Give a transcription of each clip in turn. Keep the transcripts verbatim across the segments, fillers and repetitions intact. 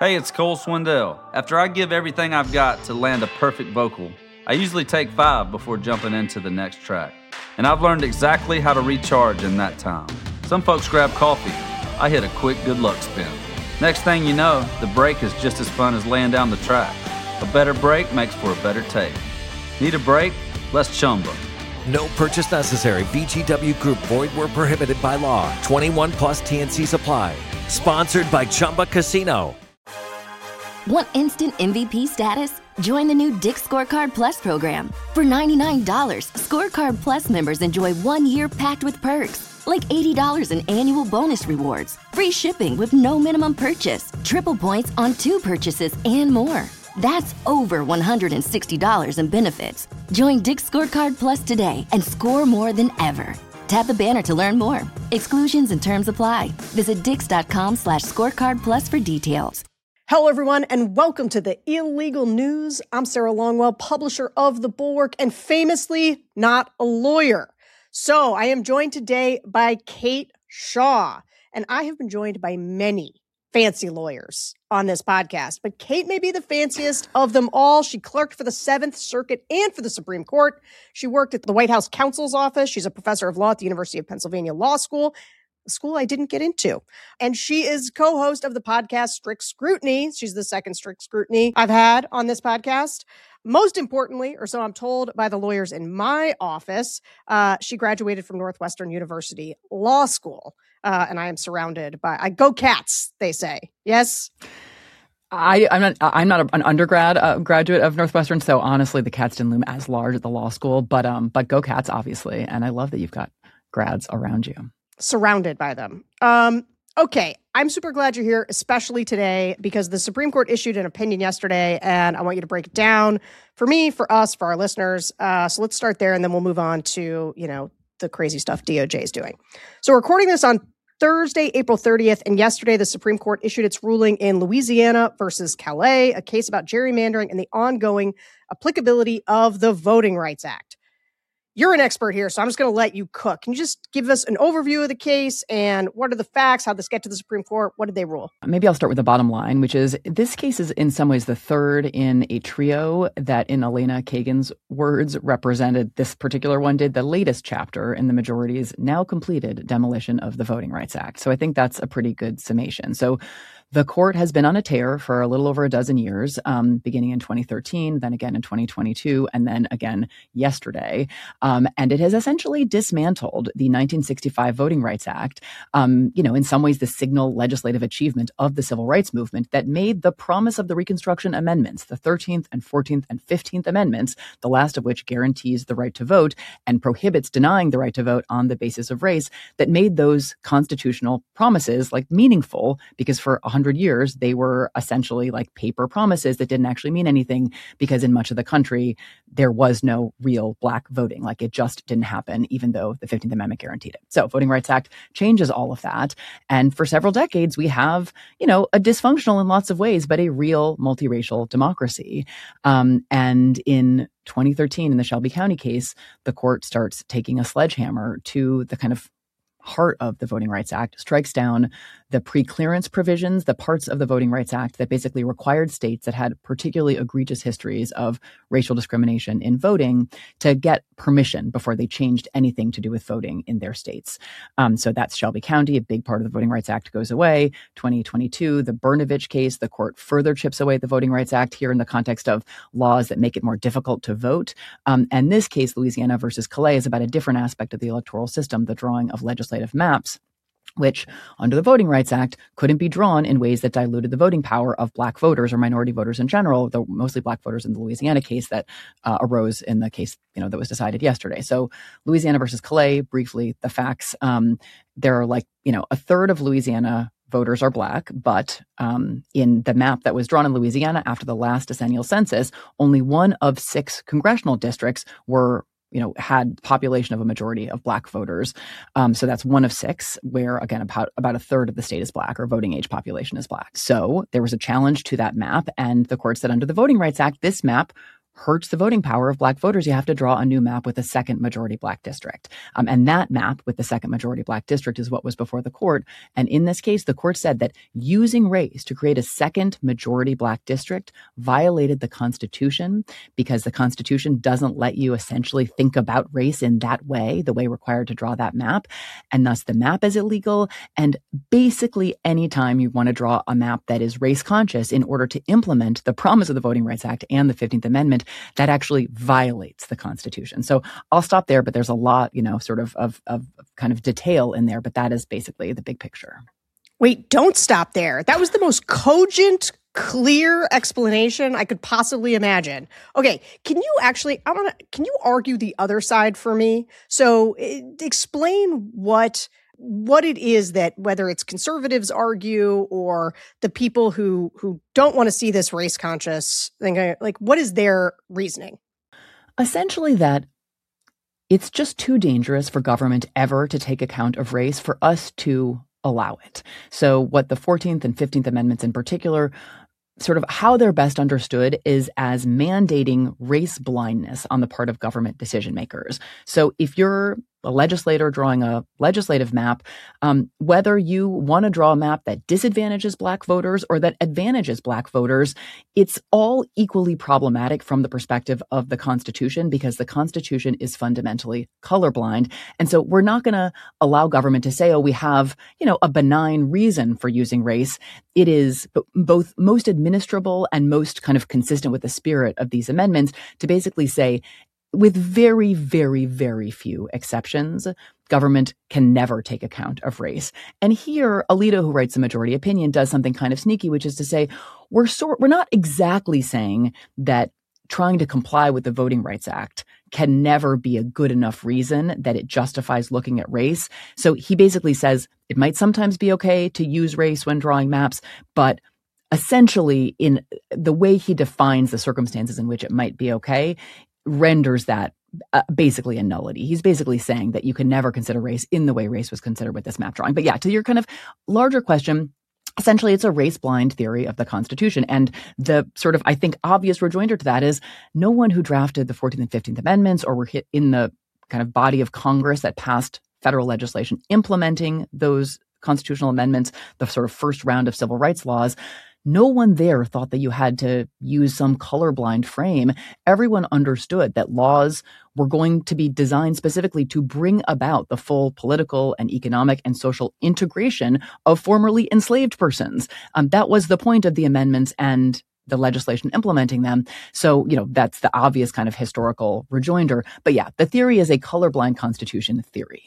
Hey, it's Cole Swindell. After I give everything I've got to land a perfect vocal, I usually take five before jumping into the next track. And I've learned exactly how to recharge in that time. Some folks grab coffee. I hit a quick good luck spin. Next thing you know, the break is just as fun as laying down the track. A better break makes for a better take. Need a break? Let's Chumba. No purchase necessary. V G W Group. Void where prohibited by law. twenty-one plus T N C supply. Sponsored by Chumba Casino. Want instant M V P status? Join the new Dick's Scorecard Plus program. For ninety-nine dollars, Scorecard Plus members enjoy one year packed with perks, like eighty dollars in annual bonus rewards, free shipping with no minimum purchase, triple points on two purchases, and more. That's over one hundred sixty dollars in benefits. Join Dick's Scorecard Plus today and score more than ever. Tap the banner to learn more. Exclusions and terms apply. Visit dix.com slash scorecard plus for details. Hello, everyone, and welcome to the Illegal News. I'm Sarah Longwell, publisher of The Bulwark, and famously not a lawyer. So I am joined today by Kate Shaw, and I have been joined by many fancy lawyers on this podcast, but Kate may be the fanciest of them all. She clerked for the Seventh Circuit and for the Supreme Court. She worked at the White House counsel's office. She's a professor of law at the University of Pennsylvania Law School, a school I didn't get into. And she is co-host of the podcast Strict Scrutiny. She's the second Strict Scrutiny I've had on this podcast. Most importantly, or so I'm told by the lawyers in my office, uh, she graduated from Northwestern University Law School. Uh, and I am surrounded by, I go Cats, they say. Yes? I, I'm not. I'm not an undergrad uh, graduate of Northwestern, so honestly, the Cats didn't loom as large at the law school. But um, but go Cats, obviously, and I love that you've got grads around you. Surrounded by them. Um, okay, I'm super glad you're here, especially today, because the Supreme Court issued an opinion yesterday, and I want you to break it down for me, for us, for our listeners. Uh, so let's start there, and then we'll move on to, you know, the crazy stuff D O J is doing. So we're recording this on Thursday, April thirtieth, and yesterday the Supreme Court issued its ruling in Louisiana versus Calais, a case about gerrymandering and the ongoing applicability of the Voting Rights Act. You're an expert here, so I'm just going to let you cook. Can you just give us an overview of the case and what are the facts? How did this get to the Supreme Court? What did they rule? Maybe I'll start with the bottom line, which is this case is in some ways the third in a trio that, in Elena Kagan's words, represented, this particular one did, the latest chapter in the majority's now completed demolition of the Voting Rights Act. So I think that's a pretty good summation. So the court has been on a tear for a little over a dozen years, um, beginning in twenty thirteen, then again in twenty twenty-two, and then again yesterday. Um, and it has essentially dismantled the nineteen sixty-five Voting Rights Act, um, you know, in some ways the signal legislative achievement of the civil rights movement that made the promise of the Reconstruction Amendments, the thirteenth and fourteenth and fifteenth Amendments, the last of which guarantees the right to vote and prohibits denying the right to vote on the basis of race, that made those constitutional promises like meaningful, because for one hundred years, they were essentially like paper promises that didn't actually mean anything, because in much of the country, there was no real black voting. Like it just didn't happen, even though the fifteenth Amendment guaranteed it. So Voting Rights Act changes all of that. And for several decades, we have, you know, a dysfunctional in lots of ways, but a real multiracial democracy. Um, and in twenty thirteen, in the Shelby County case, the court starts taking a sledgehammer to the kind of heart of the Voting Rights Act, strikes down the pre-clearance provisions, the parts of the Voting Rights Act that basically required states that had particularly egregious histories of racial discrimination in voting to get permission before they changed anything to do with voting in their states. Um, so that's Shelby County. A big part of the Voting Rights Act goes away. twenty twenty-two, the Brnovich case, the court further chips away at the Voting Rights Act here in the context of laws that make it more difficult to vote. Um, and this case, Louisiana versus Calais, is about a different aspect of the electoral system, the drawing of legislative maps, which under the Voting Rights Act couldn't be drawn in ways that diluted the voting power of black voters or minority voters in general, though mostly black voters in the Louisiana case that uh, arose in the case, you know, that was decided yesterday. So Louisiana versus Calais, briefly, the facts, um, there are like, you know, a third of Louisiana voters are black, but um, in the map that was drawn in Louisiana after the last decennial census, only one of six congressional districts were you know, had population of a majority of black voters. Um, so that's one of six, where, again, about, about a third of the state is black, or voting age population is black. So there was a challenge to that map, and the court said under the Voting Rights Act, this map hurts the voting power of Black voters, you have to draw a new map with a second majority Black district. Um, and that map with the second majority Black district is what was before the court. And in this case, the court said that using race to create a second majority Black district violated the Constitution because the Constitution doesn't let you essentially think about race in that way, the way required to draw that map. And thus the map is illegal. And basically, anytime you want to draw a map that is race conscious in order to implement the promise of the Voting Rights Act and the fifteenth Amendment, that actually violates the Constitution. So I'll stop there, but there's a lot, you know, sort of, of, of kind of detail in there, but that is basically the big picture. Wait, don't stop there. That was the most cogent, clear explanation I could possibly imagine. Okay, can you actually, I want to, can you argue the other side for me? So uh, explain what what it is that, whether it's conservatives argue or the people who who don't want to see this race conscious thing, like what is their reasoning? Essentially that it's just too dangerous for government ever to take account of race for us to allow it. So what the fourteenth and fifteenth Amendments in particular, sort of how they're best understood is as mandating race blindness on the part of government decision makers. So if you're a legislator drawing a legislative map, um, whether you want to draw a map that disadvantages Black voters or that advantages Black voters, it's all equally problematic from the perspective of the Constitution because the Constitution is fundamentally colorblind. And so we're not going to allow government to say, oh, we have, you know, a benign reason for using race. It is both most administrable and most kind of consistent with the spirit of these amendments to basically say, with very, very, very few exceptions, government can never take account of race. And here, Alito, who writes the majority opinion, does something kind of sneaky, which is to say, we're sort, we're not exactly saying that trying to comply with the Voting Rights Act can never be a good enough reason that it justifies looking at race. So he basically says it might sometimes be okay to use race when drawing maps, but essentially in the way he defines the circumstances in which it might be okay, renders that uh, basically a nullity. He's basically saying that you can never consider race in the way race was considered with this map drawing. But yeah, to your kind of larger question, essentially it's a race-blind theory of the Constitution. And the sort of, I think, obvious rejoinder to that is no one who drafted the fourteenth and fifteenth Amendments or were hit in the kind of body of Congress that passed federal legislation implementing those constitutional amendments, the sort of first round of civil rights laws, no one there thought that you had to use some colorblind frame. Everyone understood that laws were going to be designed specifically to bring about the full political and economic and social integration of formerly enslaved persons. Um, that was the point of the amendments and the legislation implementing them. So, you know, that's the obvious kind of historical rejoinder. But yeah, the theory is a colorblind Constitution theory.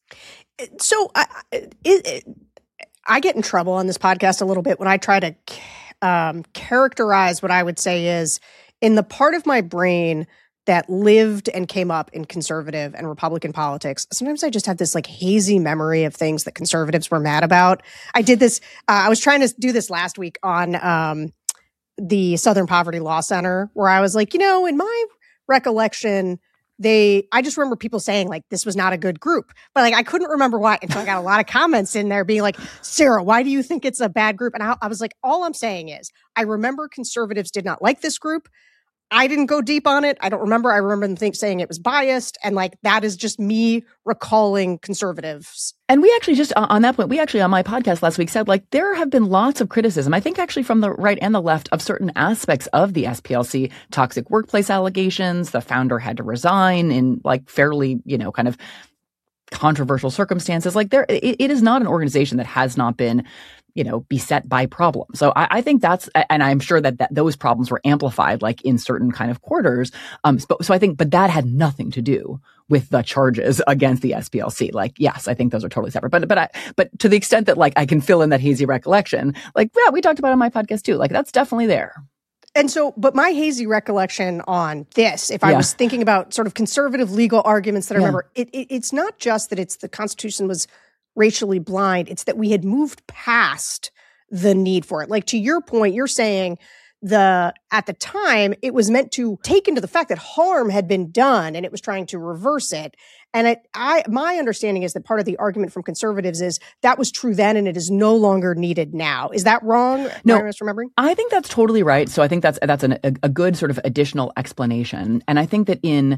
So I, it, it, I get in trouble on this podcast a little bit when I try to um, characterize what I would say is in the part of my brain that lived and came up in conservative and Republican politics. Sometimes I just have this like hazy memory of things that conservatives were mad about. I did this. Uh, I was trying to do this last week on um, the Southern Poverty Law Center, where I was like, you know, in my recollection, They, I just remember people saying like, this was not a good group, but like, I couldn't remember why. And so I got a lot of comments in there being like, Sarah, why do you think it's a bad group? And I, I was like, all I'm saying is I remember conservatives did not like this group. I didn't go deep on it. I don't remember. I remember them think, saying it was biased. And like, that is just me recalling conservatives. And we actually just, uh, on that point, we actually on my podcast last week said, like, there have been lots of criticism, I think actually from the right and the left, of certain aspects of the S P L C, toxic workplace allegations. The founder had to resign in like fairly, you know, kind of controversial circumstances. Like there, it, it is not an organization that has not been, you know, beset by problems. So I, I think that's, and I'm sure that, that those problems were amplified like in certain kind of quarters. Um, so, so I think, but that had nothing to do with the charges against the S P L C. Like, yes, I think those are totally separate. But, but I, but to the extent that like I can fill in that hazy recollection, like, yeah, we talked about it on my podcast too. Like that's definitely there. And so, but my hazy recollection on this, if I yeah. was thinking about sort of conservative legal arguments that I yeah. remember, it, it, it's not just that it's the Constitution was racially blind. It's that we had moved past the need for it. Like to your point, you're saying the at the time, it was meant to take into the fact that harm had been done and it was trying to reverse it. And I, I, my understanding is that part of the argument from conservatives is that was true then and it is no longer needed now. Is that wrong? No, Am I misremembering? I think that's totally right. So I think that's that's an, a, a good sort of additional explanation. And I think that in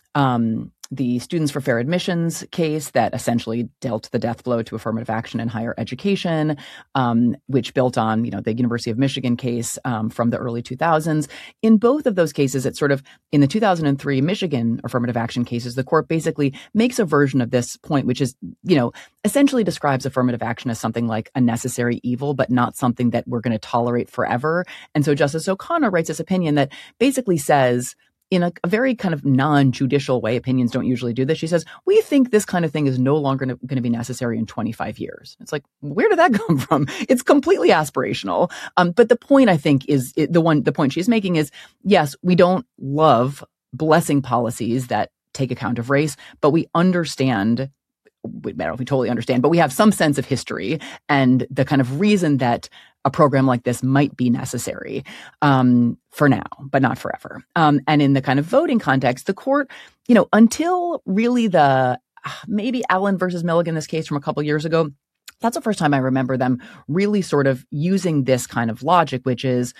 um, the Students for Fair Admissions case that essentially dealt the death blow to affirmative action in higher education, um, which built on, you know, the University of Michigan case um, from the early two thousands. In both of those cases, it's sort of in the two thousand three Michigan affirmative action cases, the court basically makes a version of this point, which is, you know, essentially describes affirmative action as something like a necessary evil, but not something that we're going to tolerate forever. And so Justice O'Connor writes this opinion that basically says, in a, a very kind of non-judicial way, opinions don't usually do this. She says, we think this kind of thing is no longer going to be necessary in twenty-five years. It's like, where did that come from? It's completely aspirational. Um, but the point, I think, is it, the one, the point she's making is, yes, we don't love blessing policies that take account of race, but we understand, I don't know if we totally understand, but we have some sense of history and the kind of reason that a program like this might be necessary um, for now, but not forever. Um, and in the kind of voting context, the court, you know, until really the maybe Allen versus Milligan, this case from a couple years ago, that's the first time I remember them really sort of using this kind of logic, which is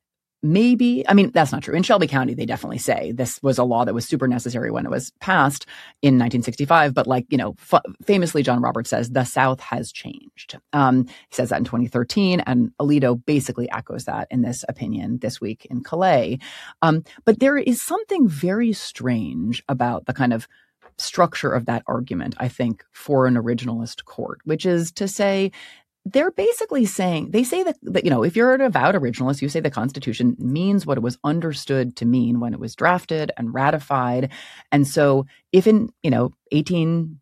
maybe, I mean, that's not true. In Shelby County, they definitely say this was a law that was super necessary when it was passed in nineteen sixty-five. But like, you know, f- famously, John Roberts says the South has changed. Um, he says that in twenty thirteen, and Alito basically echoes that in this opinion this week in Calais. Um, but there is something very strange about the kind of structure of that argument, I think, for an originalist court, which is to say, they're basically saying, they say that, that, you know, if you're an avowed originalist, you say the Constitution means what it was understood to mean when it was drafted and ratified. And so if in, you know, eighteen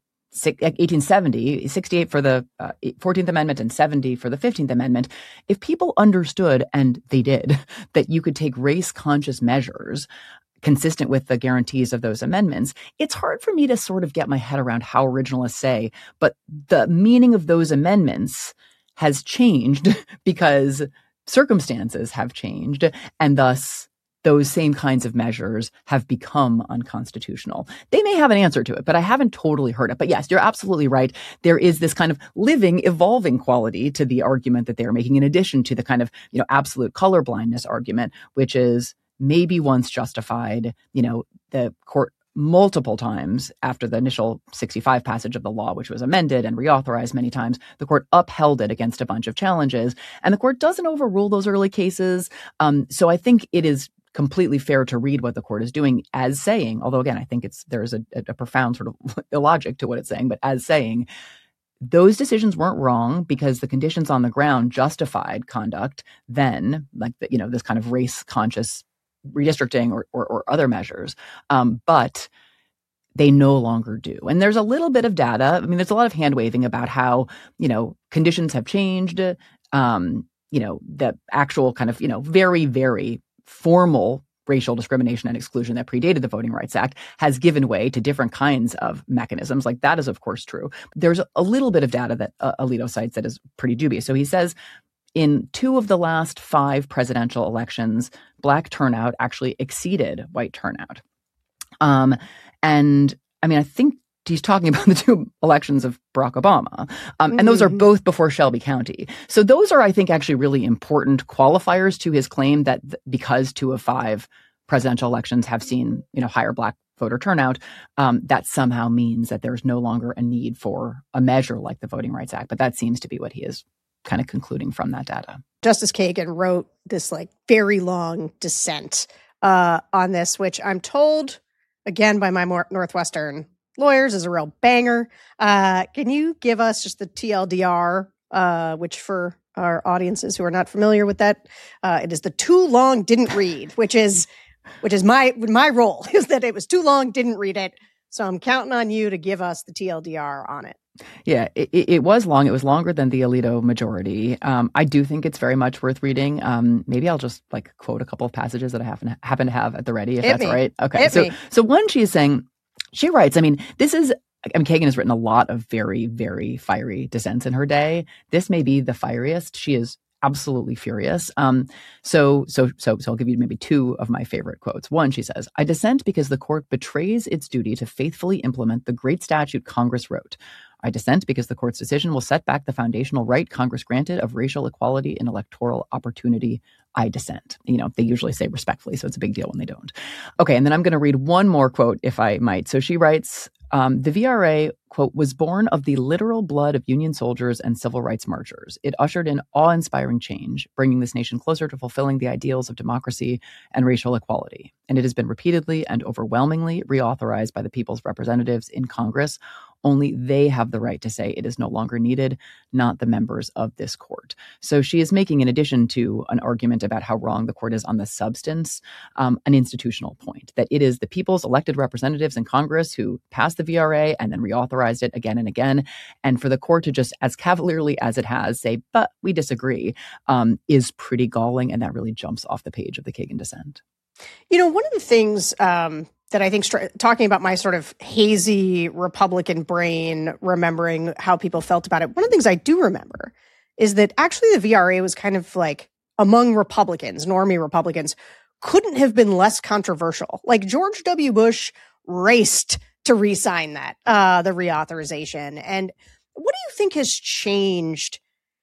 seventy, sixty-eight for the uh, fourteenth Amendment and seventy for the fifteenth Amendment, if people understood, and they did, that you could take race-conscious measures consistent with the guarantees of those amendments, it's hard for me to sort of get my head around how originalists say, but the meaning of those amendments has changed because circumstances have changed, and thus those same kinds of measures have become unconstitutional. They may have an answer to it, but I haven't totally heard it. But yes, you're absolutely right. There is this kind of living, evolving quality to the argument that they're making, in addition to the kind of, you know, absolute colorblindness argument, which is maybe once justified. You know, the court multiple times after the initial sixty-five passage of the law, which was amended and reauthorized many times, the court upheld it against a bunch of challenges. And the court doesn't overrule those early cases. Um, so I think it is completely fair to read what the court is doing as saying, although again, I think it's there's a, a profound sort of illogic to what it's saying, but as saying, those decisions weren't wrong because the conditions on the ground justified conduct then, like, the, you know, this kind of race-conscious redistricting or, or, or other measures, um, but they no longer do. And there's a little bit of data. I mean, there's a lot of hand waving about how, you know, conditions have changed. Um, you know, the actual kind of, you know, very, very formal racial discrimination and exclusion that predated the Voting Rights Act has given way to different kinds of mechanisms. Like, that is, of course, true. There's a little bit of data that uh, Alito cites that is pretty dubious. So he says, in two of the last five presidential elections, Black turnout actually exceeded white turnout. Um, and I mean, I think he's talking about the two elections of Barack Obama. Um, mm-hmm. And those are both before Shelby County. So those are, I think, actually really important qualifiers to his claim that th- because two of five presidential elections have seen, you know, higher Black voter turnout, um, that somehow means that there's no longer a need for a measure like the Voting Rights Act. But that seems to be what he is kind of concluding from that data. Justice Kagan wrote this like very long dissent uh, on this, which I'm told, again, by my Northwestern lawyers, is a real banger. Uh, can you give us just the T L D R, uh, which for our audiences who are not familiar with that, uh, it is the too long didn't read, which is which is my my role, is that it was too long, didn't read it. So I'm counting on you to give us the T L D R on it. Yeah, it, it was long. It was longer than the Alito majority. Um, I do think it's very much worth reading. Um, maybe I'll just like quote a couple of passages that I happen, happen to have at the ready, if Hit that's me. all right. Okay. Hit so, me. so one, she is saying, she writes, I mean, this is, I mean, Kagan has written a lot of very, very fiery dissents in her day. This may be the fieriest. She is absolutely furious. Um, so, so, so, so I'll give you maybe two of my favorite quotes. One, she says, "I dissent because the court betrays its duty to faithfully implement the great statute Congress wrote. I dissent because the court's decision will set back the foundational right Congress granted of racial equality and electoral opportunity. I dissent." You know, they usually say respectfully, so it's a big deal when they don't. Okay, and then I'm going to read one more quote, if I might. So she writes, um, the V R A, quote, "was born of the literal blood of Union soldiers and civil rights marchers. It ushered in awe-inspiring change, bringing this nation closer to fulfilling the ideals of democracy and racial equality. And it has been repeatedly and overwhelmingly reauthorized by the people's representatives in Congress. Only they have the right to say it is no longer needed, not the members of this court." So she is making, in addition to an argument about how wrong the court is on the substance, um, an institutional point, that it is the people's elected representatives in Congress who passed the V R A and then reauthorized it again and again. And for the court to just, as cavalierly as it has, say, "but we disagree," um, is pretty galling. And that really jumps off the page of the Kagan dissent. You know, one of the things um, that I think, stri- talking about my sort of hazy Republican brain, remembering how people felt about it, one of the things I do remember is that actually the V R A was kind of like, among Republicans, normie Republicans, couldn't have been less controversial. Like George W. Bush raced to re-sign that, uh, the reauthorization. And what do you think has changed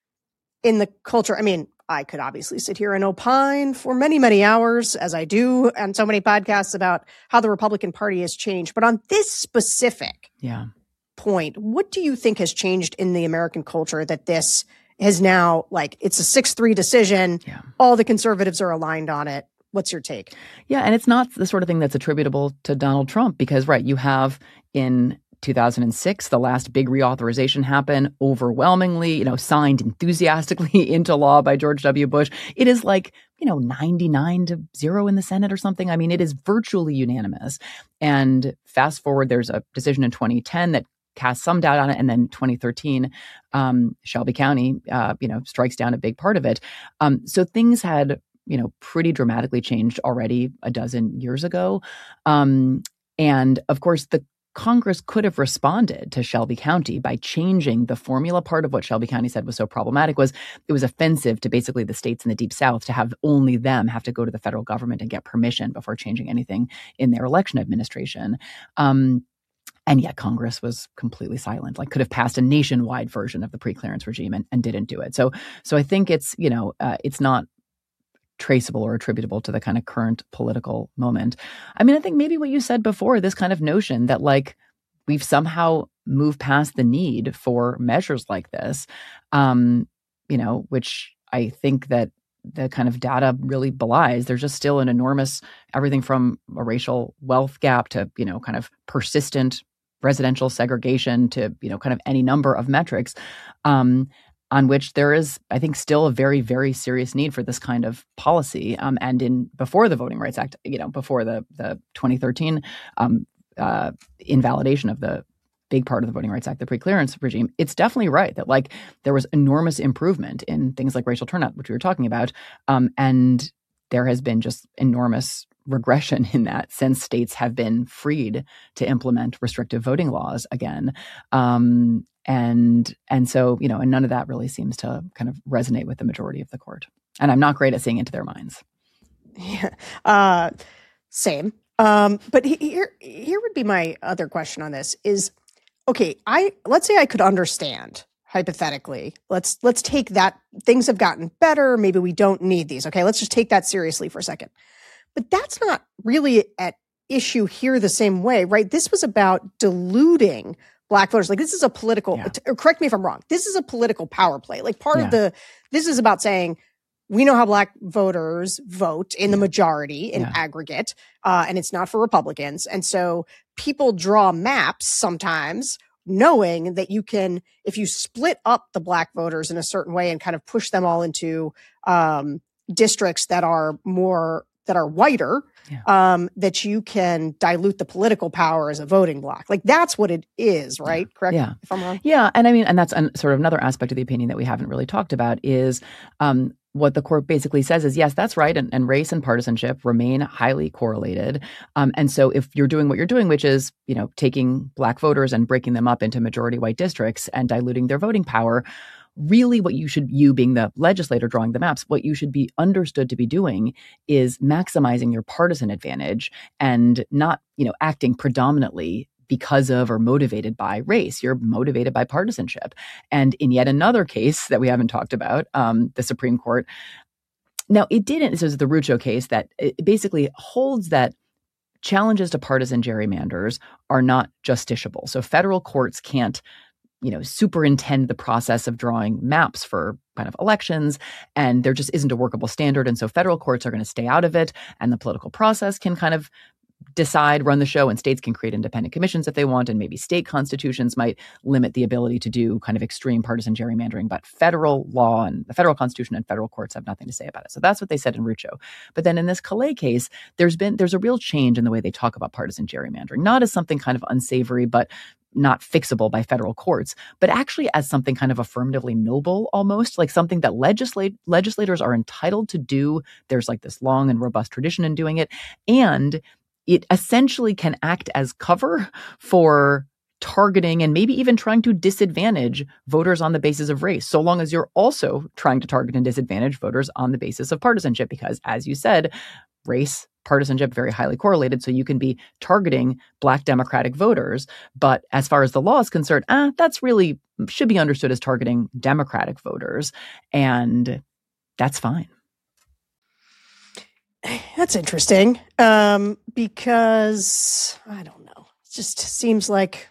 in the culture? I mean, I could obviously sit here and opine for many, many hours, as I do on so many podcasts, about how the Republican Party has changed. But on this specific yeah. point, what do you think has changed in the American culture that this has now, like, it's a six three decision. Yeah. All the conservatives are aligned on it. What's your take? Yeah, and it's not the sort of thing that's attributable to Donald Trump because, right, you have in two thousand six, the last big reauthorization happened, overwhelmingly, you know, signed enthusiastically into law by George W. Bush. It is like, you know, ninety-nine to zero in the Senate or something. I mean, it is virtually unanimous. And fast forward, there's a decision in twenty ten that cast some doubt on it. And then twenty thirteen, um, Shelby County, uh, you know, strikes down a big part of it. Um, so things had, you know, pretty dramatically changed already a dozen years ago. Um, and of course, the Congress could have responded to Shelby County by changing the formula. Part of what Shelby County said was so problematic was it was offensive to basically the states in the Deep South to have only them have to go to the federal government and get permission before changing anything in their election administration. Um, And yet Congress was completely silent, like could have passed a nationwide version of the pre-clearance regime and, and didn't do it. So so I think it's, you know, uh, it's not traceable or attributable to the kind of current political moment. I mean, I think maybe what you said before, this kind of notion that like we've somehow moved past the need for measures like this, um, you know, which I think that the kind of data really belies. There's just still an enormous, everything from a racial wealth gap to, you know, kind of persistent residential segregation to, you know, kind of any number of metrics um, on which there is, I think, still a very, very serious need for this kind of policy. Um, and in before the Voting Rights Act, you know, before the the twenty thirteen um, uh, invalidation of the big part of the Voting Rights Act, the pre-clearance regime, it's definitely right that like there was enormous improvement in things like racial turnout, which we were talking about. Um, and there has been just enormous regression in that since states have been freed to implement restrictive voting laws again. Um, and and so, you know, and none of that really seems to kind of resonate with the majority of the court. And I'm not great at seeing into their minds. Yeah, uh, same. Um, but here, here would be my other question on this is, okay, I let's say I could understand hypothetically. Let's let's take that things have gotten better. Maybe we don't need these. Okay, let's just take that seriously for a second. But that's not really at issue here the same way, right? This was about diluting Black voters. Like this is a political, yeah. t- correct me if I'm wrong. This is a political power play. Like part yeah. of the, this is about saying, we know how Black voters vote in yeah. the majority in yeah. aggregate, uh, and it's not for Republicans. And so people draw maps sometimes knowing that you can, if you split up the Black voters in a certain way and kind of push them all into um, districts that are more, that are whiter, yeah. um, that you can dilute the political power as a voting bloc. Like that's what it is, right? Yeah. Correct yeah. if I'm wrong? Yeah. And I mean, and that's an, sort of another aspect of the opinion that we haven't really talked about is um, what the court basically says is, yes, that's right. And, and race and partisanship remain highly correlated. Um, and so if you're doing what you're doing, which is, you know, taking Black voters and breaking them up into majority white districts and diluting their voting power, really what you should, you being the legislator drawing the maps, what you should be understood to be doing is maximizing your partisan advantage and not, you know, acting predominantly because of or motivated by race. You're motivated by partisanship. And in yet another case that we haven't talked about, um, the Supreme Court, now it didn't, this is the Rucho case that it basically holds that challenges to partisan gerrymanders are not justiciable. So federal courts can't, you know, superintend the process of drawing maps for kind of elections, and there just isn't a workable standard. And so federal courts are going to stay out of it, and the political process can kind of decide, run the show, and states can create independent commissions if they want, and maybe state constitutions might limit the ability to do kind of extreme partisan gerrymandering, but federal law and the federal constitution and federal courts have nothing to say about it. So that's what they said in Rucho. But then in this Calais case, there's been, there's a real change in the way they talk about partisan gerrymandering, not as something kind of unsavory, but not fixable by federal courts, but actually as something kind of affirmatively noble, almost like something that legislate legislators are entitled to do. There's like this long and robust tradition in doing it. And it essentially can act as cover for targeting and maybe even trying to disadvantage voters on the basis of race, so long as you're also trying to target and disadvantage voters on the basis of partisanship, because as you said, race, partisanship, very highly correlated. So you can be targeting Black Democratic voters. But as far as the law is concerned, ah, that's really should be understood as targeting Democratic voters. And that's fine. That's interesting, um, because I don't know. It just seems like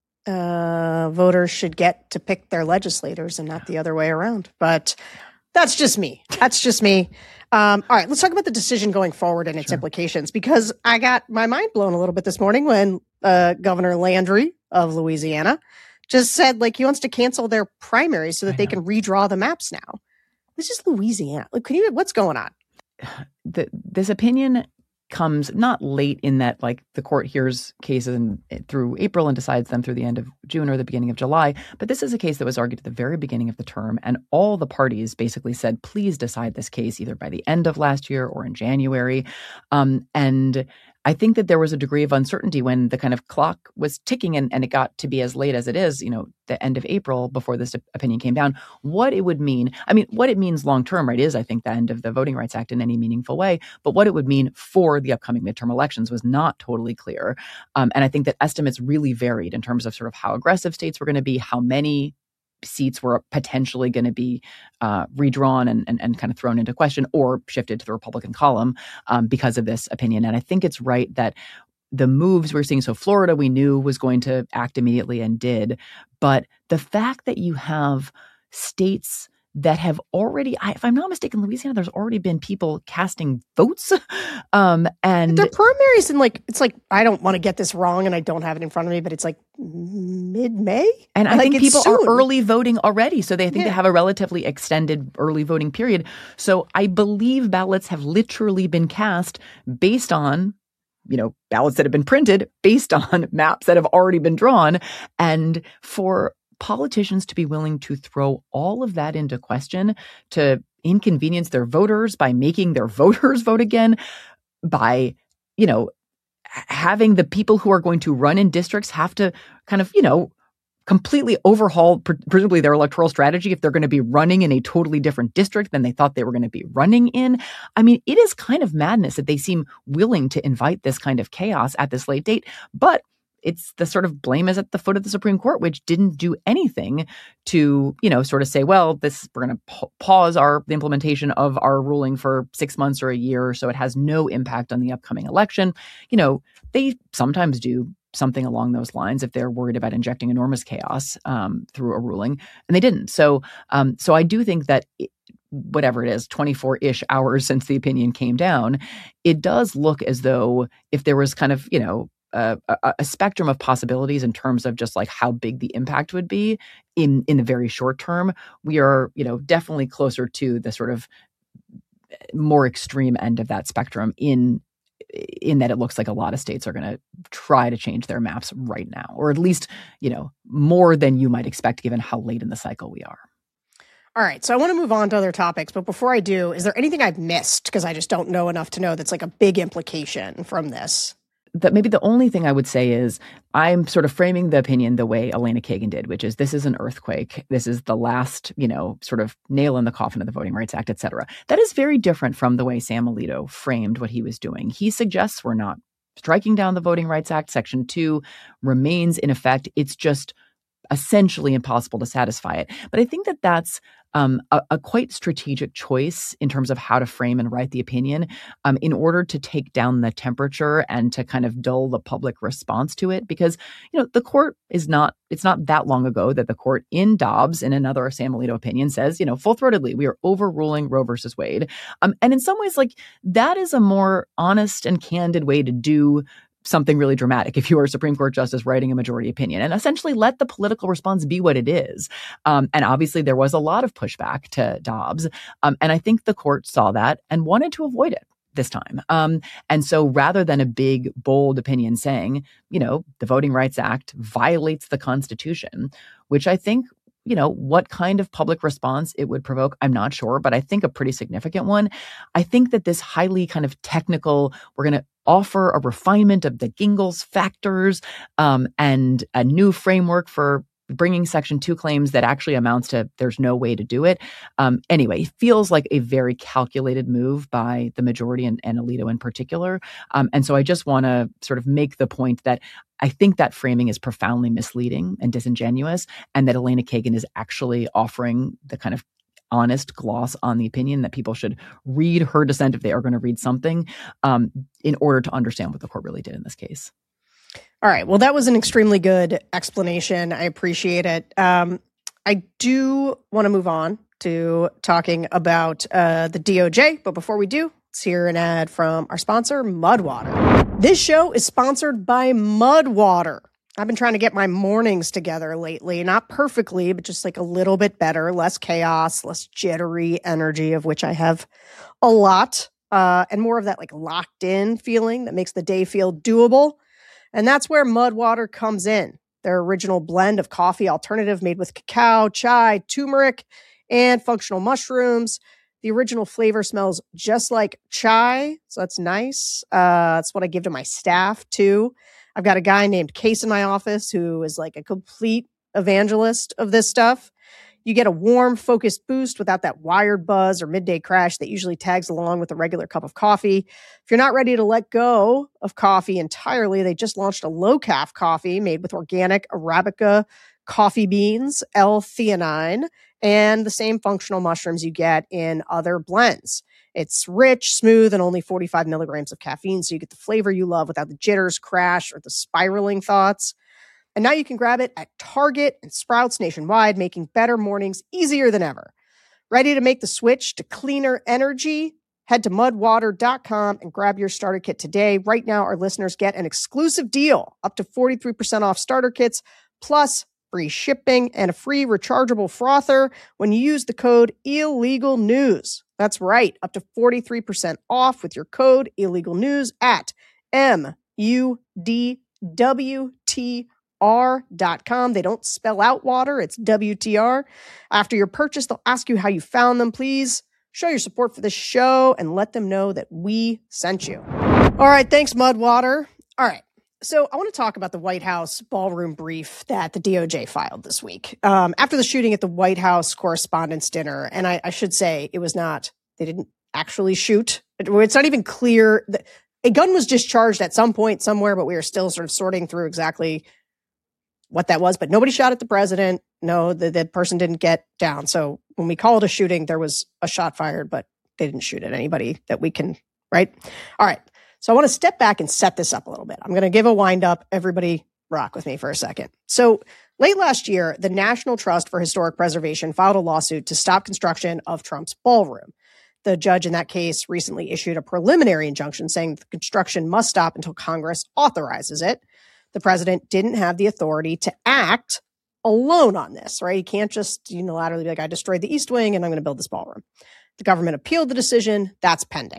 uh, voters should get to pick their legislators and not the other way around. But that's just me. That's just me. Um, all right, let's talk about the decision going forward and its sure. implications, because I got my mind blown a little bit this morning when uh, Governor Landry of Louisiana just said, like, he wants to cancel their primaries so that they can redraw the maps now. This is Louisiana. Like, can you? What's going on? The, this opinion comes not late in that, like, the court hears cases in, through April and decides them through the end of June or the beginning of July. But this is a case that was argued at the very beginning of the term, and all the parties basically said, please decide this case either by the end of last year or in January. Um, and I think that there was a degree of uncertainty when the kind of clock was ticking and, and it got to be as late as it is, you know, the end of April before this opinion came down, what it would mean. I mean, what it means long term, right, is I think the end of the Voting Rights Act in any meaningful way. But what it would mean for the upcoming midterm elections was not totally clear. Um, and I think that estimates really varied in terms of sort of how aggressive states were going to be, how many seats were potentially going to be uh, redrawn and, and, and kind of thrown into question or shifted to the Republican column um, because of this opinion. And I think it's right that the moves we're seeing, so Florida we knew was going to act immediately and did, but the fact that you have states that have already, if I'm not mistaken, Louisiana, there's already been people casting votes. Um, and their primaries in like, it's like, I don't want to get this wrong and I don't have it in front of me, but it's like mid-May. And I like think people soon. are early voting already. So they think yeah. they have a relatively extended early voting period. So I believe ballots have literally been cast based on, you know, ballots that have been printed based on maps that have already been drawn. And for politicians to be willing to throw all of that into question, to inconvenience their voters by making their voters vote again, by, you know, having the people who are going to run in districts have to kind of, you know, completely overhaul pre- presumably their electoral strategy if they're going to be running in a totally different district than they thought they were going to be running in. I mean, it is kind of madness that they seem willing to invite this kind of chaos at this late date. But it's the sort of blame is at the foot of the Supreme Court, which didn't do anything to, you know, sort of say, well, this we're going to pa- pause our the implementation of our ruling for six months or a year, so it has no impact on the upcoming election. You know, they sometimes do something along those lines if they're worried about injecting enormous chaos um, through a ruling, and they didn't. So, um, so I do think that it, whatever it is, twenty-four-ish hours since the opinion came down, it does look as though if there was kind of, you know, A, a, a spectrum of possibilities in terms of just like how big the impact would be in, in the very short term, we are, you know, definitely closer to the sort of more extreme end of that spectrum in, in that it looks like a lot of states are going to try to change their maps right now, or at least, you know, more than you might expect given how late in the cycle we are. All right, so I want to move on to other topics, but before I do, is there anything I've missed? Because I just don't know enough to know that's like a big implication from this. the, maybe the only thing I would say is I'm sort of framing the opinion the way Elena Kagan did, which is this is an earthquake. This is the last, you know, sort of nail in the coffin of the Voting Rights Act, et cetera. That is very different from the way Sam Alito framed what he was doing. He suggests we're not striking down the Voting Rights Act. Section two remains in effect. It's just essentially impossible to satisfy it. But I think that that's um, a, a quite strategic choice in terms of how to frame and write the opinion um, in order to take down the temperature and to kind of dull the public response to it. Because, you know, the court is not, it's not that long ago that the court in Dobbs, in another Sam Alito opinion, says, you know, full-throatedly, we are overruling Roe versus Wade. Um, and in some ways, like, that is a more honest and candid way to do something really dramatic if you are a Supreme Court justice writing a majority opinion, and essentially let the political response be what it is. Um, and obviously there was a lot of pushback to Dobbs. Um, and I think the court saw that and wanted to avoid it this time. Um, and so rather than a big, bold opinion saying, you know, the Voting Rights Act violates the Constitution, which I think, you know, what kind of public response it would provoke, I'm not sure, but I think a pretty significant one. I think that this highly kind of technical, we're going to offer a refinement of the Gingell's factors um, and a new framework for bringing Section two claims that actually amounts to there's no way to do it. Um, anyway, it feels like a very calculated move by the majority and, and Alito in particular. Um, and so I just want to sort of make the point that I think that framing is profoundly misleading and disingenuous, and that Elena Kagan is actually offering the kind of honest gloss on the opinion that people should read her dissent if they are going to read something um, in order to understand what the court really did in this case. All right. Well, that was an extremely good explanation. I appreciate it. Um, I do want to move on to talking about uh, the D O J. But before we do, let's hear an ad from our sponsor, Mudwater. This show is sponsored by Mudwater. I've been trying to get my mornings together lately, not perfectly, but just like a little bit better, less chaos, less jittery energy, of which I have a lot, uh, and more of that like locked in feeling that makes the day feel doable. And that's where Mudwater comes in. Their original blend of coffee alternative made with cacao, chai, turmeric, and functional mushrooms. The original flavor smells just like chai, so that's nice. Uh, that's what I give to my staff, too. I've got a guy named Case in my office who is like a complete evangelist of this stuff. You get a warm, focused boost without that wired buzz or midday crash that usually tags along with a regular cup of coffee. If you're not ready to let go of coffee entirely, they just launched a low-calf coffee made with organic Arabica coffee beans, L-theanine, and the same functional mushrooms you get in other blends. It's rich, smooth, and only forty-five milligrams of caffeine, so you get the flavor you love without the jitters, crash, or the spiraling thoughts. And now you can grab it at Target and Sprouts nationwide, making better mornings easier than ever. Ready to make the switch to cleaner energy? Head to mudwater dot com and grab your starter kit today. Right now, our listeners get an exclusive deal, up to forty-three percent off starter kits, plus free shipping and a free rechargeable frother when you use the code ILLEGALNEWS. That's right, up to forty-three percent off with your code ILLEGALNEWS at M U D W T R dot com. They don't spell out water, it's W T R. After your purchase, they'll ask you how you found them. Please show your support for this show and let them know that we sent you. All right, thanks, Mudwater. All right. So I want to talk about the White House ballroom brief that the D O J filed this week. Um, after the shooting at the White House Correspondents' Dinner, and I, I should say it was not, they didn't actually shoot. It, it's not even clear. That, a gun was discharged at some point somewhere, but we are still sort of sorting through exactly what that was. But nobody shot at the president. No, the, the person didn't get down. So when we call it a shooting, there was a shot fired, but they didn't shoot at anybody that we can, right? All right. So I want to step back and set this up a little bit. I'm going to give a wind up. Everybody rock with me for a second. So late last year, the National Trust for Historic Preservation filed a lawsuit to stop construction of Trump's ballroom. The judge in that case recently issued a preliminary injunction saying the construction must stop until Congress authorizes it. The president didn't have the authority to act alone on this, right? He can't just unilaterally be like, I destroyed the East Wing and I'm going to build this ballroom. The government appealed the decision. That's pending.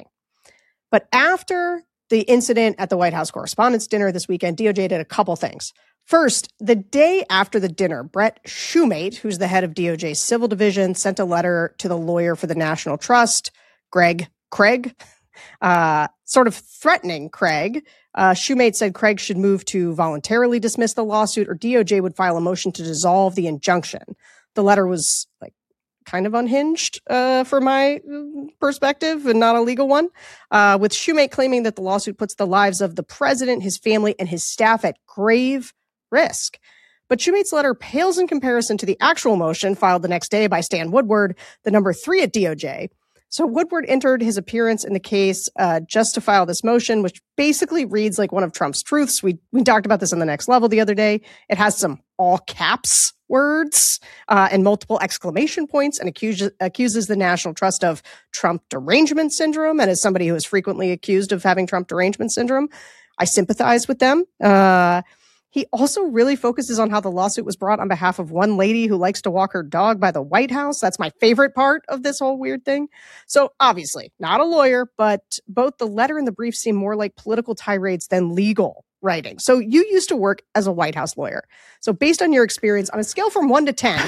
But after the incident at the White House Correspondents' Dinner this weekend, D O J did a couple things. First, the day after the dinner, Brett Shumate, who's the head of D O J's Civil Division, sent a letter to the lawyer for the National Trust, Greg Craig, uh, sort of threatening Craig. Uh, Shoemate said Craig should move to voluntarily dismiss the lawsuit or D O J would file a motion to dissolve the injunction. The letter was like kind of unhinged uh, for my perspective and not a legal one, uh, with Shoemate claiming that the lawsuit puts the lives of the president, his family, and his staff at grave risk. But Shoemate's letter pales in comparison to the actual motion filed the next day by Stan Woodward, the number three at D O J. So Woodward entered his appearance in the case uh, just to file this motion, which basically reads like one of Trump's truths. We we talked about this on the Next Level the other day. It has some all caps words uh, and multiple exclamation points, and accuses, accuses the National Trust of Trump derangement syndrome. And as somebody who is frequently accused of having Trump derangement syndrome, I sympathize with them. Uh, He also really focuses on how the lawsuit was brought on behalf of one lady who likes to walk her dog by the White House. That's my favorite part of this whole weird thing. So obviously not a lawyer, but both the letter and the brief seem more like political tirades than legal writing. So you used to work as a White House lawyer. So based on your experience, on a scale from one to ten,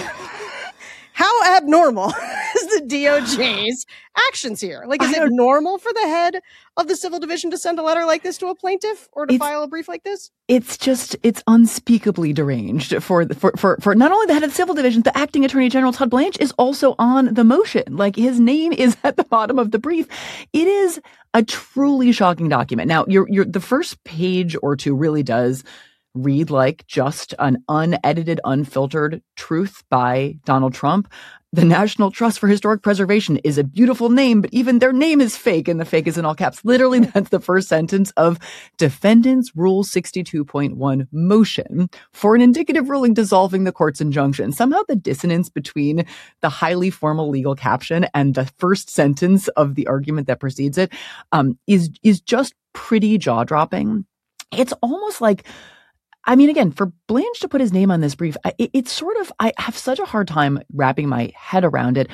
how abnormal is the D O J's actions here? Like, is it normal for the head of the civil division to send a letter like this to a plaintiff or to file a brief like this? It's just, it's unspeakably deranged for, for, for, for not only the head of the civil division, the acting attorney general, Todd Blanche, is also on the motion. Like, his name is at the bottom of the brief. It is a truly shocking document. Now, you're, you're, the first page or two really does read like just an unedited, unfiltered truth by Donald Trump. The National Trust for Historic Preservation is a beautiful name, but even their name is fake, and the fake is in all caps. Literally, that's the first sentence of Defendants Rule sixty-two point one motion for an indicative ruling dissolving the court's injunction. Somehow the dissonance between the highly formal legal caption and the first sentence of the argument that precedes it um, is is just pretty jaw-dropping. It's almost like, I mean, again, for Blanche to put his name on this brief, it, it's sort of, I have such a hard time wrapping my head around it,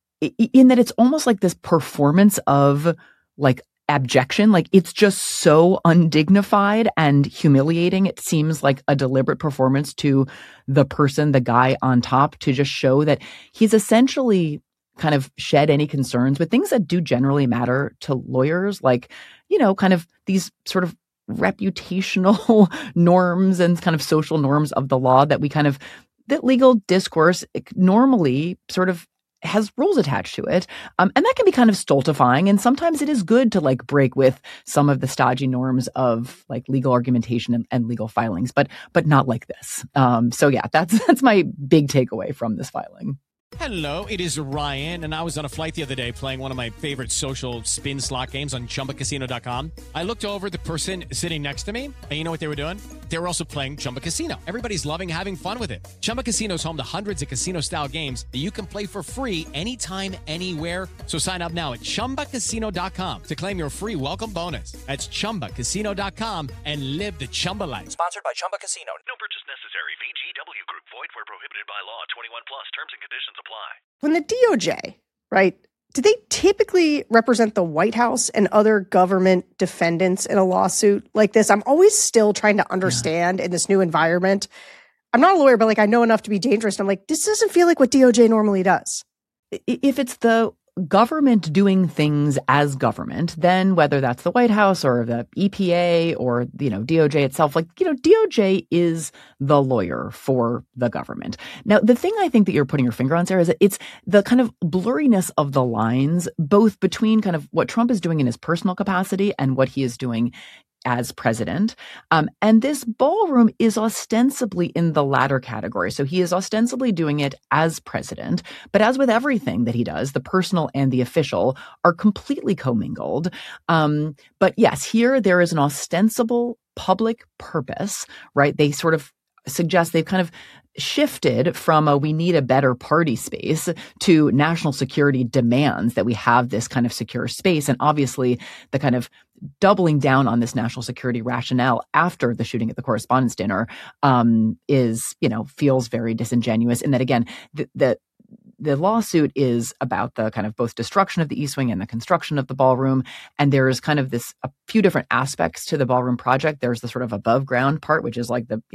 in that it's almost like this performance of like abjection. Like, it's just so undignified and humiliating. It seems like a deliberate performance to the person, the guy on top, to just show that he's essentially kind of shed any concerns with things that do generally matter to lawyers, like, you know, kind of these sort of reputational norms and kind of social norms of the law that we kind of, that legal discourse normally sort of has rules attached to it. Um, and that can be kind of stultifying. And sometimes it is good to like break with some of the stodgy norms of like legal argumentation and, and legal filings, but, but not like this. Um, so yeah, that's, that's my big takeaway from this filing. Hello, it is Ryan, and I was on a flight the other day playing one of my favorite social spin slot games on Chumba Casino dot com. I looked over at the person sitting next to me, and you know what they were doing? They were also playing Chumba Casino. Everybody's loving having fun with it. Chumba Casino is home to hundreds of casino-style games that you can play for free anytime, anywhere. So sign up now at Chumba Casino dot com to claim your free welcome bonus. That's Chumba Casino dot com and live the Chumba life. Sponsored by Chumba Casino. No purchase necessary. V G W Group. Void where prohibited by law. twenty-one plus. Terms and conditions apply. When the D O J, right, do they typically represent the White House and other government defendants in a lawsuit like this? I'm always still trying to understand yeah. in this new environment. I'm not a lawyer, but like I know enough to be dangerous. I'm like, this doesn't feel like what D O J normally does. If it's the government doing things as government, then whether that's the White House or the E P A or, you know, D O J itself, like, you know, D O J is the lawyer for the government. Now, the thing I think that you're putting your finger on, Sarah, is that it's the kind of blurriness of the lines, both between kind of what Trump is doing in his personal capacity and what he is doing as president. Um, and this ballroom is ostensibly in the latter category. So he is ostensibly doing it as president. But as with everything that he does, the personal and the official are completely commingled. Um, but yes, here there is an ostensible public purpose, right? They sort of suggest they've kind of shifted from a we need a better party space to national security demands that we have this kind of secure space. And obviously the kind of doubling down on this national security rationale after the shooting at the Correspondents' Dinner um, is, you know, feels very disingenuous in that, again, the, the The lawsuit is about the kind of both destruction of the East Wing and the construction of the ballroom. And there is kind of this, a few different aspects to the ballroom project. There's the sort of above ground part, which is like the, you know,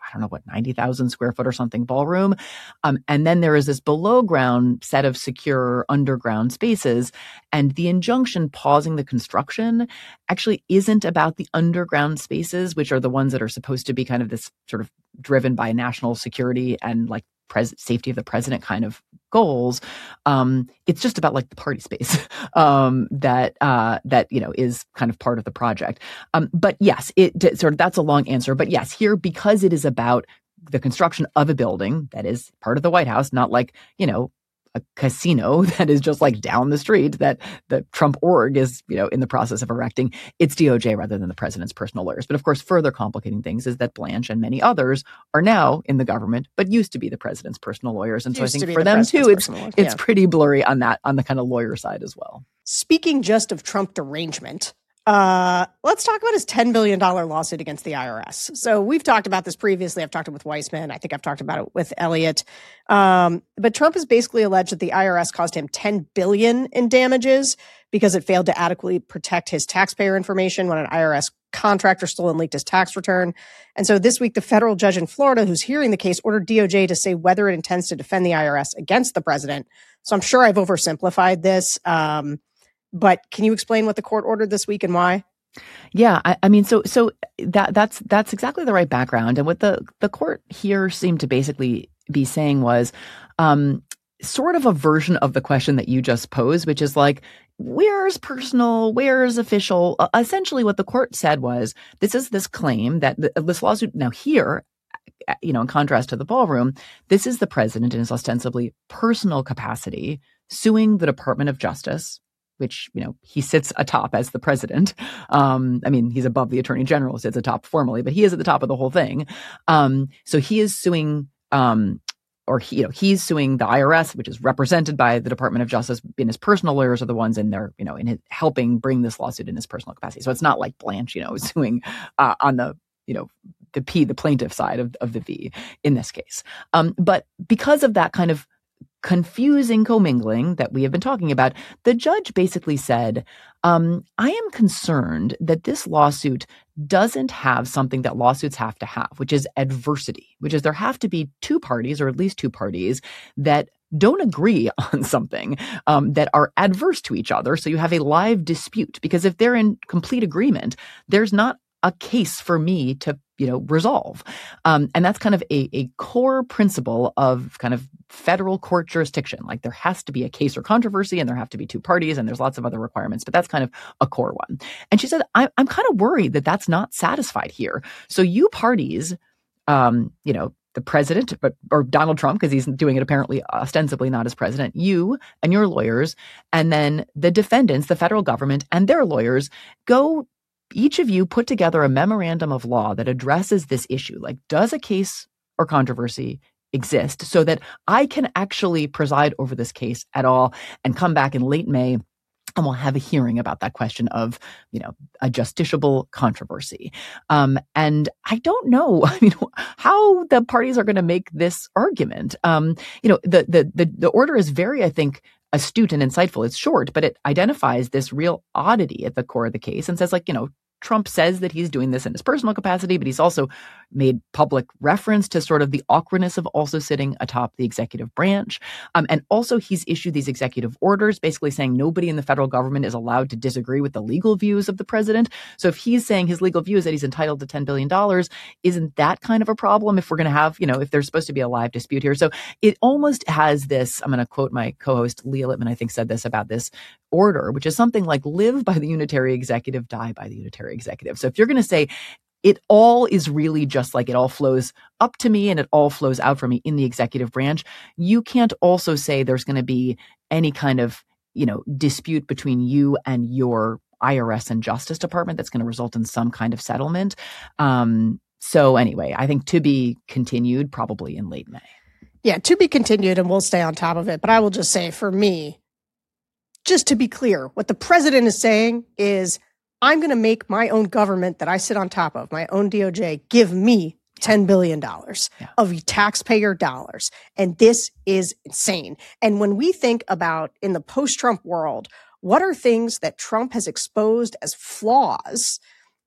I don't know what, ninety thousand square foot or something ballroom. Um, and then there is this below ground set of secure underground spaces. And the injunction pausing the construction actually isn't about the underground spaces, which are the ones that are supposed to be kind of this sort of driven by national security and like pres- safety of the president kind of goals. Um, it's just about like the party space um, that uh, that you know is kind of part of the project. Um, but yes, it sort of that's a long answer. But yes, here because it is about the construction of a building that is part of the White House, not like you know a casino that is just like down the street that the Trump org is you know in the process of erecting. It's D O J rather than the president's personal lawyers. But of course, further complicating things is that Blanche and many others are now in the government, but used to be the president's personal lawyers. And so I think for the them too, it's it's yeah. pretty blurry on that on the kind of lawyer side as well. Speaking just of Trump derangement, uh, let's talk about his ten billion dollars lawsuit against the I R S. So we've talked about this previously. I've talked it with Weissman. I think I've talked about it with Elliott. Um, but Trump has basically alleged that the I R S caused him ten billion dollars in damages because it failed to adequately protect his taxpayer information when an I R S contractor stole and leaked his tax return. And so this week, the federal judge in Florida who's hearing the case ordered D O J to say whether it intends to defend the I R S against the president. So I'm sure I've oversimplified this. Um, But can you explain what the court ordered this week and why? Yeah, I, I mean, so so that that's that's exactly the right background. And what the the court here seemed to basically be saying was um, sort of a version of the question that you just posed, which is like, where's personal, where's official? Uh, essentially, what the court said was, this is this claim that the, this lawsuit now here, you know, in contrast to the ballroom, this is the president in his ostensibly personal capacity suing the Department of Justice, which, you know, he sits atop as the president. Um, I mean, he's above the attorney general, sits atop formally, but he is at the top of the whole thing. Um, so he is suing, um, or he, you know, he's suing the I R S, which is represented by the Department of Justice, and his personal lawyers are the ones in there, you know, in his, helping bring this lawsuit in his personal capacity. So it's not like Blanche, you know, suing uh, on the, you know, the P, the plaintiff side of, of the V in this case. Um, but because of that kind of confusing commingling that we have been talking about, the judge basically said, um, I am concerned that this lawsuit doesn't have something that lawsuits have to have, which is adversity, which is there have to be two parties, or at least two parties, that don't agree on something, um, that are adverse to each other. So you have a live dispute, because if they're in complete agreement, there's not a case for me to, you know, resolve. Um, and that's kind of a, a core principle of kind of federal court jurisdiction. Like there has to be a case or controversy, and there have to be two parties, and there's lots of other requirements, but that's kind of a core one. And she said, I, I'm kind of worried that that's not satisfied here. So you parties, um, you know, the president, but or Donald Trump, because he's doing it apparently ostensibly not as president, you and your lawyers, and then the defendants, the federal government and their lawyers, go each of you put together a memorandum of law that addresses this issue. Like, does a case or controversy exist, so that I can actually preside over this case at all and come back in late May and we'll have a hearing about that question of, you know, a justiciable controversy. Um, and I don't know, I mean, how the parties are going to make this argument. Um, you know, the, the, the, the order is very, I think, astute and insightful. It's short, but it identifies this real oddity at the core of the case and says, like, you know, Trump says that he's doing this in his personal capacity, but he's also made public reference to sort of the awkwardness of also sitting atop the executive branch. Um, and also he's issued these executive orders basically saying nobody in the federal government is allowed to disagree with the legal views of the president. So if he's saying his legal view is that he's entitled to ten billion dollars, isn't that kind of a problem if we're going to have, you know, if there's supposed to be a live dispute here? So it almost has this, I'm going to quote my co-host Leah Lippman, I think said this about this order, which is something like live by the unitary executive, die by the unitary executive. So if you're going to say it all is really just like it all flows up to me and it all flows out from me in the executive branch, you can't also say there's going to be any kind of, you know, dispute between you and your I R S and Justice Department that's going to result in some kind of settlement. Um, so anyway, I think to be continued probably in late May. Yeah, to be continued, and we'll stay on top of it. But I will just say, for me, just to be clear, what the president is saying is, I'm going to make my own government that I sit on top of, my own D O J, give me ten billion dollars yeah. of taxpayer dollars. And this is insane. And when we think about in the post-Trump world, what are things that Trump has exposed as flaws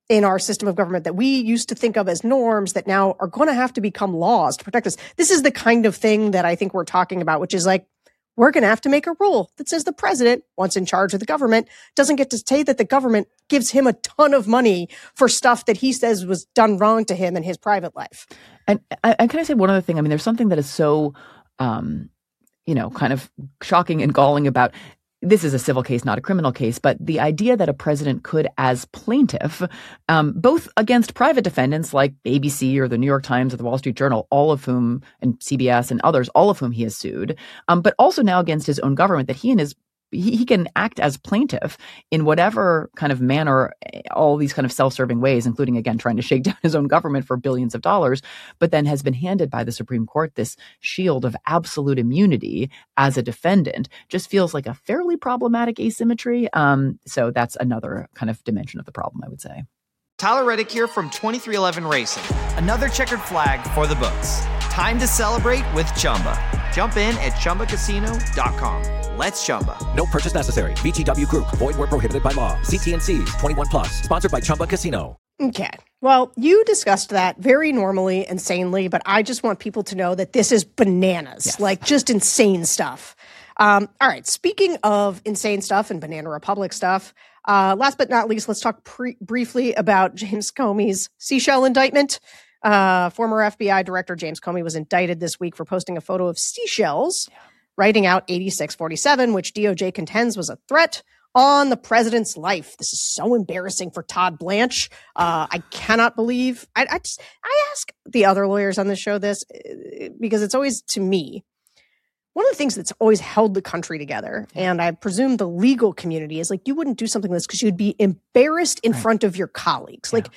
in our system of government that we used to think of as norms that now are going to have to become laws to protect us. This is the kind of thing that I think we're talking about, which is like, we're going to have to make a rule that says the president, once in charge of the government, doesn't get to say that the government gives him a ton of money for stuff that he says was done wrong to him in his private life. And, and can I say one other thing? I mean, there's something that is so, um, you know, kind of shocking and galling about this is a civil case, not a criminal case, but the idea that a president could, as plaintiff, um, both against private defendants like A B C or the New York Times or the Wall Street Journal, all of whom, and C B S and others, all of whom he has sued, um, but also now against his own government, that he and his He, he can act as plaintiff in whatever kind of manner, all these kind of self-serving ways, including, again, trying to shake down his own government for billions of dollars, but then has been handed by the Supreme Court this shield of absolute immunity as a defendant. Just feels like a fairly problematic asymmetry. Um, so that's another kind of dimension of the problem, I would say. Tyler Reddick here from twenty-three eleven Racing. Another checkered flag for the books. Time to celebrate with Chumba. Jump in at Chumba Casino dot com. Let's Chumba. No purchase necessary. V G W Group. Void where prohibited by law. See T and C's. twenty-one plus. Sponsored by Chumba Casino. Okay. Well, you discussed that very normally and sanely, but I just want people to know that this is bananas. Yes. Like just insane stuff. Um, all right. Speaking of insane stuff and Banana Republic stuff, uh, last but not least, let's talk pre- briefly about James Comey's seashell indictment. Uh, former F B I Director James Comey was indicted this week for posting a photo of seashells, yeah. writing out eighty-six forty-seven, which D O J contends was a threat on the president's life. This is so embarrassing for Todd Blanche. Uh, I cannot believe. I, I, just, I ask the other lawyers on the show this because it's always, to me, one of the things that's always held the country together, and I presume the legal community, is like you wouldn't do something like this because you'd be embarrassed in right. front of your colleagues. Yeah. Like,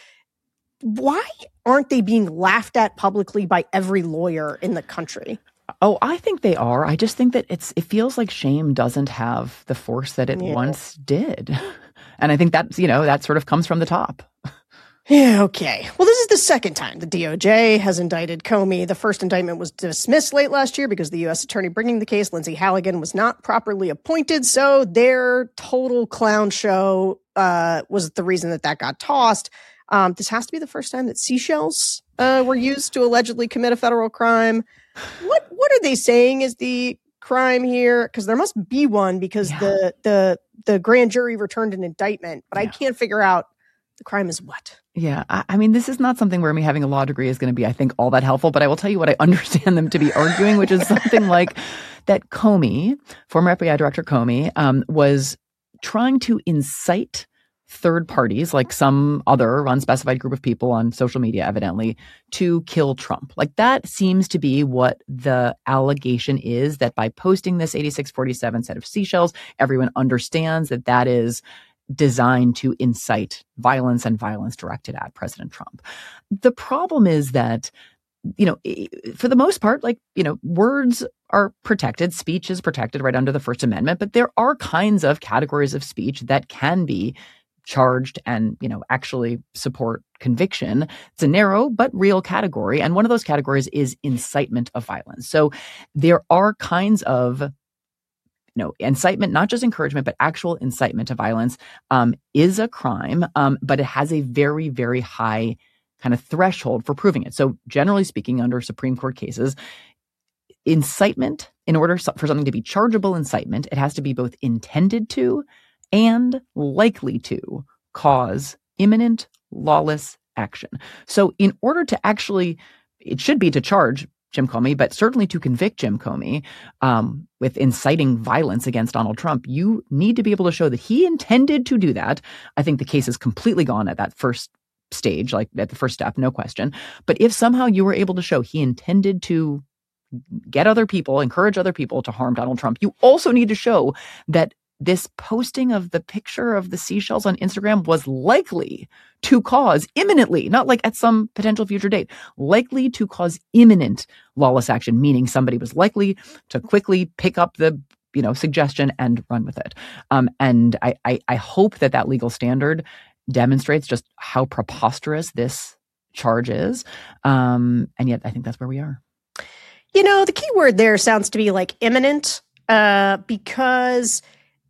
why aren't they being laughed at publicly by every lawyer in the country? Oh, I think they are. I just think that it's it feels like shame doesn't have the force that it yeah. once did. And I think that, you know, that sort of comes from the top. Yeah, okay. Well, this is the second time the D O J has indicted Comey. The first indictment was dismissed late last year because the U S attorney bringing the case, Lindsay Halligan, was not properly appointed. So their total clown show uh, was the reason that that got tossed. Um, this has to be the first time that seashells uh, were used to allegedly commit a federal crime. What what are they saying is the crime here? Because there must be one because yeah. the the the grand jury returned an indictment, but yeah. I can't figure out the crime is what. Yeah, I, I mean, this is not something where me having a law degree is going to be, I think, all that helpful. But I will tell you what I understand them to be arguing, which is something like that Comey, former F B I Director Comey, um, was trying to incite third parties, like some other unspecified group of people on social media, evidently, to kill Trump. Like that seems to be what the allegation is, that by posting this eighty-six forty-seven set of seashells, everyone understands that that is designed to incite violence and violence directed at President Trump. The problem is that, you know, for the most part, like, you know, words are protected. Speech is protected right under the First Amendment, but there are kinds of categories of speech that can be charged and, you know, actually support conviction. It's a narrow but real category. And one of those categories is incitement of violence. So there are kinds of, you know, incitement, not just encouragement, but actual incitement to violence um, is a crime, um, but it has a very, very high kind of threshold for proving it. So generally speaking, under Supreme Court cases, incitement, in order for something to be chargeable incitement, it has to be both intended to and likely to cause imminent lawless action. So in order to actually, it should be to charge Jim Comey, but certainly to convict Jim Comey um, with inciting violence against Donald Trump, you need to be able to show that he intended to do that. I think the case is completely gone at that first stage, like at the first step, no question. But if somehow you were able to show he intended to get other people, encourage other people to harm Donald Trump, you also need to show that this posting of the picture of the seashells on Instagram was likely to cause imminently, not like at some potential future date, likely to cause imminent lawless action, meaning somebody was likely to quickly pick up the, you know, suggestion and run with it. Um, and I, I, I hope that that legal standard demonstrates just how preposterous this charge is. Um, and yet I think that's where we are. You know, the key word there sounds to be like imminent, uh, because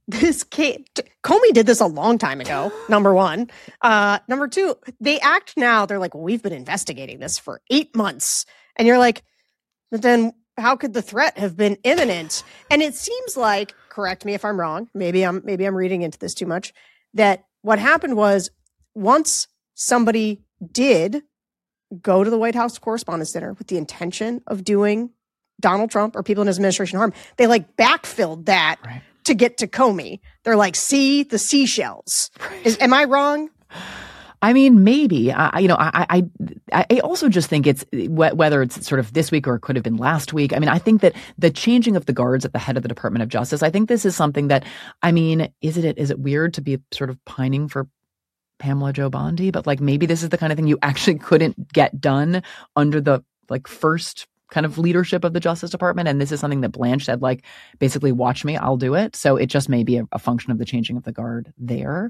this case, Comey did this a long time ago, number one. Uh, number two, they act now, they're like, well, we've been investigating this for eight months. And you're like, but then how could the threat have been imminent? And it seems like, correct me if I'm wrong, maybe I'm maybe I'm reading into this too much, that what happened was once somebody did go to the White House Correspondents' Dinner with the intention of doing Donald Trump or people in his administration harm, they like backfilled that right. to get to Comey. They're like, see the seashells. Right. Is, am I wrong? I mean, maybe. I, you know, I, I, I also just think it's whether it's sort of this week or it could have been last week. I mean, I think that the changing of the guards at the head of the Department of Justice, I think this is something that, I mean, is it is it weird to be sort of pining for Pamela Jo Bondi? But like maybe this is the kind of thing you actually couldn't get done under the like first kind of leadership of the Justice Department. And this is something that Blanche said, like, basically, watch me, I'll do it. So it just may be a, a function of the changing of the guard there.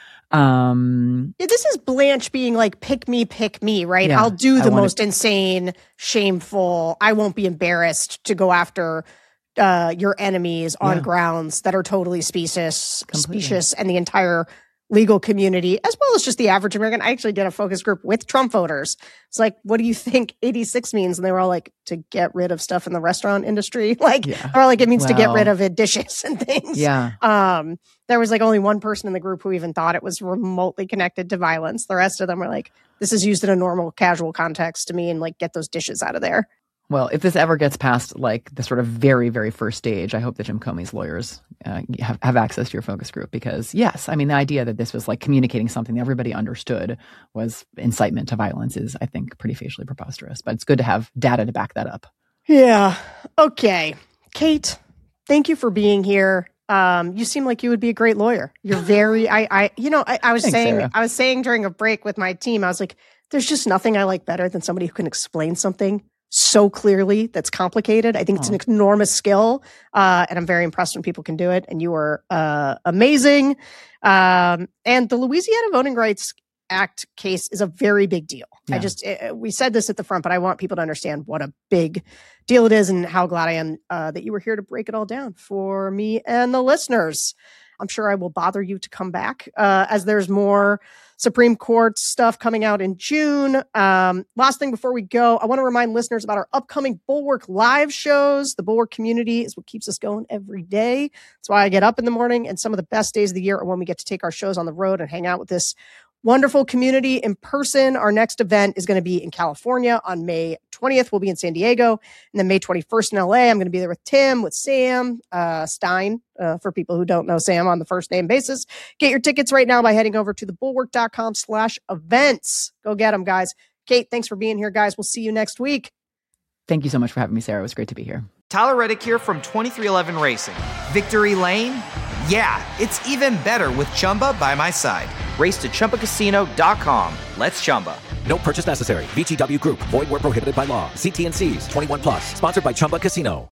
Um, yeah, this is Blanche being like, pick me, pick me, right? Yeah, I'll do the most to- insane, shameful, I won't be embarrassed to go after uh, your enemies on yeah. grounds that are totally specious, Completely. specious, and the entire legal community, as well as just the average American. I actually did a focus group with Trump voters. It's like, what do you think eighty-six means? And they were all like, to get rid of stuff in the restaurant industry. Like, yeah. or like it means well, to get rid of it, dishes and things. Yeah. Um, there was like only one person in the group who even thought it was remotely connected to violence. The rest of them were like, this is used in a normal, casual context to mean like, get those dishes out of there. Well, if this ever gets past like the sort of very, very first stage, I hope that Jim Comey's lawyers uh, have, have access to your focus group because, yes, I mean, the idea that this was like communicating something that everybody understood was incitement to violence is, I think, pretty facially preposterous. But it's good to have data to back that up. Yeah. Okay. Kate, thank you for being here. Um, you seem like you would be a great lawyer. You're very, I, I, you know, I, I was Thanks, saying, Sarah. I was saying during a break with my team, I was like, there's just nothing I like better than somebody who can explain something so clearly that's complicated. I think it's an enormous skill, uh, and I'm very impressed when people can do it. And you are uh, amazing. Um, and the Louisiana Voting Rights Act case is a very big deal. Yeah. I just uh, we said this at the front, but I want people to understand what a big deal it is, and how glad I am uh, that you were here to break it all down for me and the listeners. I'm sure I will bother you to come back uh, as there's more Supreme Court stuff coming out in June. Um, last thing before we go, I want to remind listeners about our upcoming Bulwark live shows. The Bulwark community is what keeps us going every day. That's why I get up in the morning, and some of the best days of the year are when we get to take our shows on the road and hang out with this wonderful community in person. Our next event is going to be in California on May twentieth. We'll be in San Diego. And then May twenty-first in L A. I'm going to be there with Tim, with Sam uh, Stein, uh, for people who don't know Sam on the first name basis. Get your tickets right now by heading over to thebulwark.com slash events. Go get them, guys. Kate, thanks for being here, guys. We'll see you next week. Thank you so much for having me, Sarah. It was great to be here. Tyler Reddick here from twenty-three eleven Racing. Victory Lane? Yeah, it's even better with Chumba by my side. Race to Chumba Casino dot com. Let's Chumba. No purchase necessary. V G W Group. Void where prohibited by law. See T and C's. twenty-one plus. Sponsored by Chumba Casino.